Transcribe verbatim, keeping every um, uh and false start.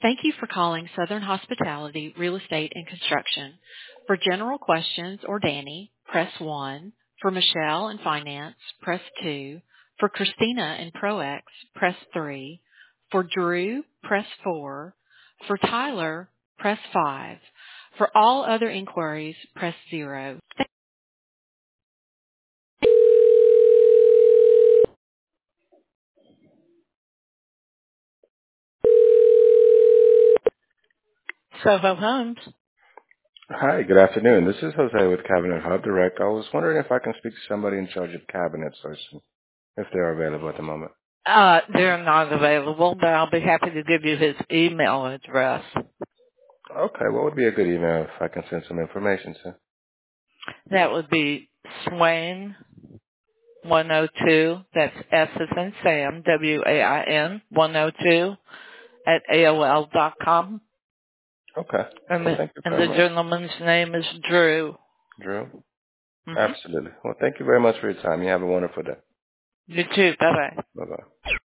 Thank you for calling Southern Hospitality Real Estate and Construction. For general questions or Danny, press one. For Michelle and Finance, press two. For Christina and ProX, press three. For Drew, press four. For Tyler, press five. For all other inquiries, press zero. Soho Homes. Hi, good afternoon. This is Jose with Cabinet Hub Direct. I was wondering if I can speak to somebody in charge of cabinets or some, if they're available at the moment. Uh, they're not available, but I'll be happy to give you his email address. Okay, what would be a good email if I can send some information to? That would be Swain one oh two, that's S as in Sam, W A I N, one oh two, at A O L dot com. Okay. And Well, the, thank you and very the much, gentleman's name is Drew. Drew. hmm Absolutely. Well, thank you very much for your time. You have a wonderful day. You too. Bye-bye. Bye-bye.